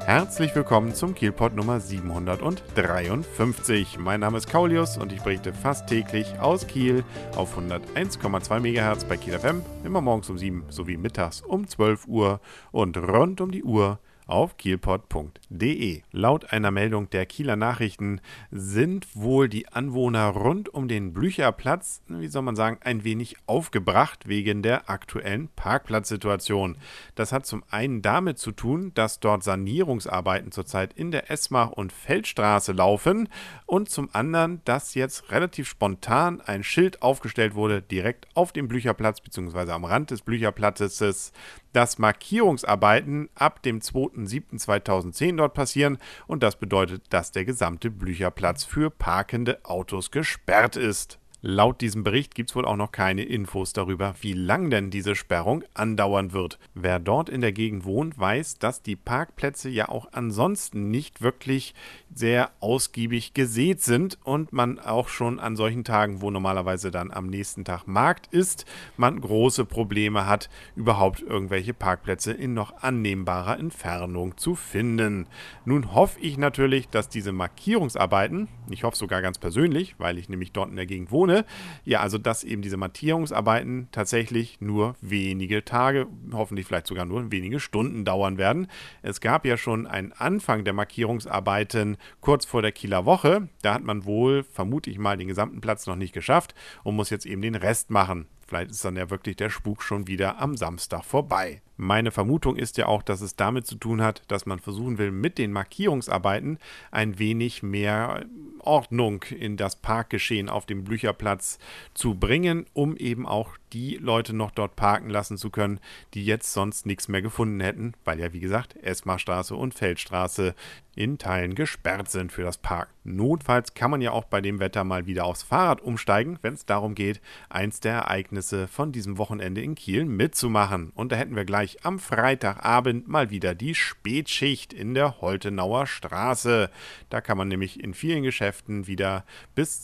Herzlich willkommen zum Kielpot Nummer 753. Mein Name ist Kaulius und ich berichte fast täglich aus Kiel auf 101,2 MHz bei Kiel FM, immer morgens um 7 sowie mittags um 12 Uhr und rund um die Uhr auf kielpot.de. Laut einer Meldung der Kieler Nachrichten sind wohl die Anwohner rund um den Blücherplatz, wie soll man sagen, ein wenig aufgebracht wegen der aktuellen Parkplatzsituation. Das hat zum einen damit zu tun, dass dort Sanierungsarbeiten zurzeit in der Esmach- und Feldstraße laufen und zum anderen, dass jetzt relativ spontan ein Schild aufgestellt wurde, direkt auf dem Blücherplatz bzw. am Rand des Blücherplatzes, dass Markierungsarbeiten ab dem 2.7.2010 dort passieren und das bedeutet, dass der gesamte Blücherplatz für parkende Autos gesperrt ist. Laut diesem Bericht gibt es wohl auch noch keine Infos darüber, wie lang denn diese Sperrung andauern wird. Wer dort in der Gegend wohnt, weiß, dass die Parkplätze ja auch ansonsten nicht wirklich sehr ausgiebig gesät sind und man auch schon an solchen Tagen, wo normalerweise dann am nächsten Tag Markt ist, man große Probleme hat, überhaupt irgendwelche Parkplätze in noch annehmbarer Entfernung zu finden. Nun hoffe ich natürlich, dass diese Markierungsarbeiten, ich hoffe sogar ganz persönlich, weil ich nämlich dort in der Gegend wohne, ja, also dass eben diese Markierungsarbeiten tatsächlich nur wenige Tage, hoffentlich vielleicht sogar nur wenige Stunden dauern werden. Es gab ja schon einen Anfang der Markierungsarbeiten kurz vor der Kieler Woche. Da hat man wohl, vermute ich mal, den gesamten Platz noch nicht geschafft und muss jetzt eben den Rest machen. Vielleicht ist dann ja wirklich der Spuk schon wieder am Samstag vorbei. Meine Vermutung ist ja auch, dass es damit zu tun hat, dass man versuchen will, mit den Markierungsarbeiten ein wenig mehr Ordnung in das Parkgeschehen auf dem Blücherplatz zu bringen, um eben auch die Leute noch dort parken lassen zu können, die jetzt sonst nichts mehr gefunden hätten, weil ja wie gesagt Esmachstraße und Feldstraße in Teilen gesperrt sind für das Parken. Notfalls kann man ja auch bei dem Wetter mal wieder aufs Fahrrad umsteigen, wenn es darum geht, eins der Ereignisse von diesem Wochenende in Kiel mitzumachen. Und da hätten wir gleich am Freitagabend mal wieder die Spätschicht in der Holtenauer Straße. Da kann man nämlich in vielen Geschäften wieder bis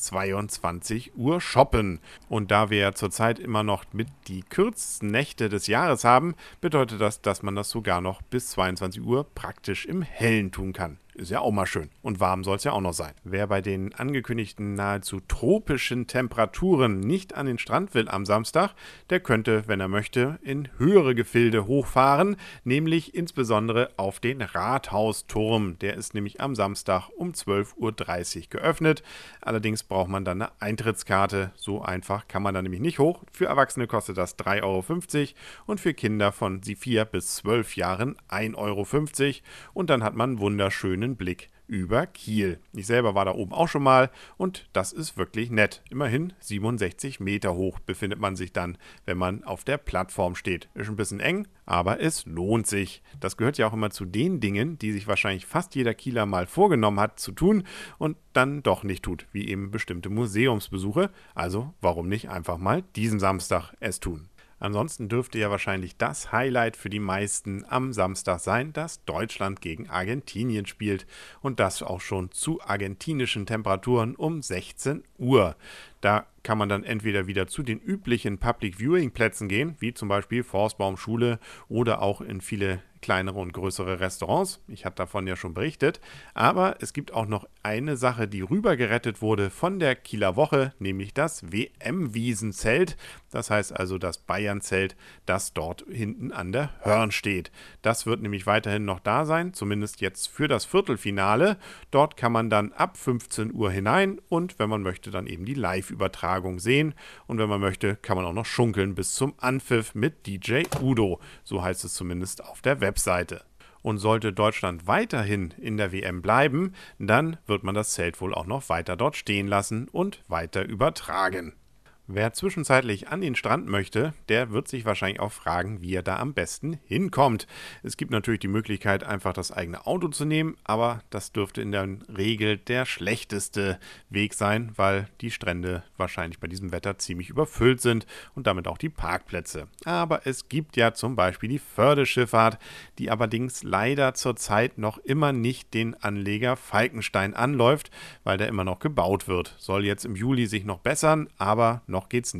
22 Uhr shoppen. Und da wir ja zurzeit immer noch mit die kürzesten Nächte des Jahres haben, bedeutet das, dass man das sogar noch bis 22 Uhr praktisch im Hellen tun kann. Ist ja auch mal schön. Und warm soll es ja auch noch sein. Wer bei den angekündigten nahezu tropischen Temperaturen nicht an den Strand will am Samstag, der könnte, wenn er möchte, in höhere Gefilde hochfahren, nämlich insbesondere auf den Rathausturm. Der ist nämlich am Samstag um 12.30 Uhr geöffnet. Allerdings braucht man dann eine Eintrittskarte. So einfach kann man da nämlich nicht hoch. Für Erwachsene kostet das 3,50 € und für Kinder von 4 bis 12 Jahren 1,50 € und dann hat man einen wunderschönen Blick über Kiel. Ich selber war da oben auch schon mal und das ist wirklich nett. Immerhin 67 Meter hoch befindet man sich dann, wenn man auf der Plattform steht. Ist ein bisschen eng, aber es lohnt sich. Das gehört ja auch immer zu den Dingen, die sich wahrscheinlich fast jeder Kieler mal vorgenommen hat zu tun und dann doch nicht tut, wie eben bestimmte Museumsbesuche. Also warum nicht einfach mal diesen Samstag es tun? Ansonsten dürfte ja wahrscheinlich das Highlight für die meisten am Samstag sein, dass Deutschland gegen Argentinien spielt und das auch schon zu argentinischen Temperaturen um 16 Uhr. Da kann man dann entweder wieder zu den üblichen Public Viewing Plätzen gehen, wie zum Beispiel Forstbaumschule oder auch in viele kleinere und größere Restaurants. Ich hatte davon ja schon berichtet. Aber es gibt auch noch eine Sache, die rübergerettet wurde von der Kieler Woche, nämlich das WM-Wiesenzelt. Das heißt also das Bayern-Zelt, das dort hinten an der Hörn steht. Das wird nämlich weiterhin noch da sein, zumindest jetzt für das Viertelfinale. Dort kann man dann ab 15 Uhr hinein und wenn man möchte, dann eben die Live-Übertragung sehen. Und wenn man möchte, kann man auch noch schunkeln bis zum Anpfiff mit DJ Udo. So heißt es zumindest auf der Webseite. Und sollte Deutschland weiterhin in der WM bleiben, dann wird man das Zelt wohl auch noch weiter dort stehen lassen und weiter übertragen. Wer zwischenzeitlich an den Strand möchte, der wird sich wahrscheinlich auch fragen, wie er da am besten hinkommt. Es gibt natürlich die Möglichkeit, einfach das eigene Auto zu nehmen, aber das dürfte in der Regel der schlechteste Weg sein, weil die Strände wahrscheinlich bei diesem Wetter ziemlich überfüllt sind und damit auch die Parkplätze. Aber es gibt ja zum Beispiel die Fördeschifffahrt, die allerdings leider zurzeit noch immer nicht den Anleger Falkenstein anläuft, weil der immer noch gebaut wird. Soll jetzt im Juli sich noch bessern, aber noch geht's nicht.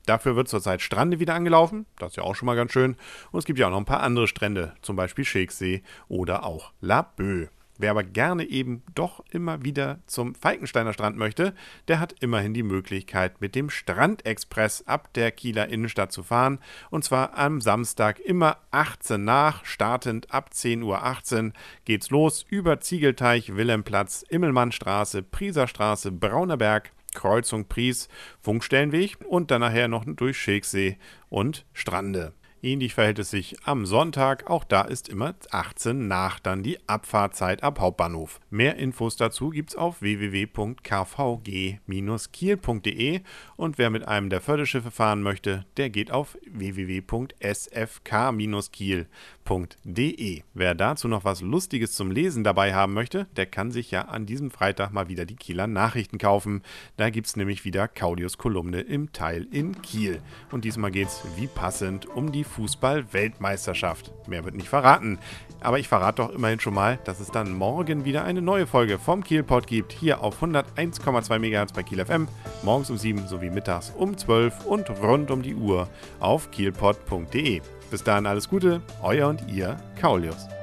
Dafür wird zurzeit Strande wieder angelaufen, das ist ja auch schon mal ganz schön. Und es gibt ja auch noch ein paar andere Strände, zum Beispiel Scheeksee oder auch Laboe. Wer aber gerne eben doch immer wieder zum Falkensteiner Strand möchte, der hat immerhin die Möglichkeit, mit dem Strandexpress ab der Kieler Innenstadt zu fahren. Und zwar am Samstag immer 18 nach, startend ab 10:18 Uhr geht's los über Ziegelteich, Wilhelmplatz, Immelmannstraße, Prieserstraße, Braunerberg, Kreuzung Pries, Funkstellenweg und dann nachher noch durch Scheeksee und Strande. Ähnlich verhält es sich am Sonntag, auch da ist immer 18 nach dann die Abfahrtzeit ab Hauptbahnhof. Mehr Infos dazu gibt's auf www.kvg-kiel.de und wer mit einem der Förderschiffe fahren möchte, der geht auf www.sfk-kiel.de. Wer dazu noch was Lustiges zum Lesen dabei haben möchte, der kann sich ja an diesem Freitag mal wieder die Kieler Nachrichten kaufen. Da gibt's nämlich wieder Claudius Kolumne im Teil in Kiel. Und diesmal geht's wie passend um die Fußball-Weltmeisterschaft. Mehr wird nicht verraten. Aber ich verrate doch immerhin schon mal, dass es dann morgen wieder eine neue Folge vom Kiel-Pod gibt. Hier auf 101,2 MHz bei Kiel FM. Morgens um 7 sowie mittags um 12 und rund um die Uhr auf kielpod.de. Bis dahin alles Gute, euer und ihr Kaulius.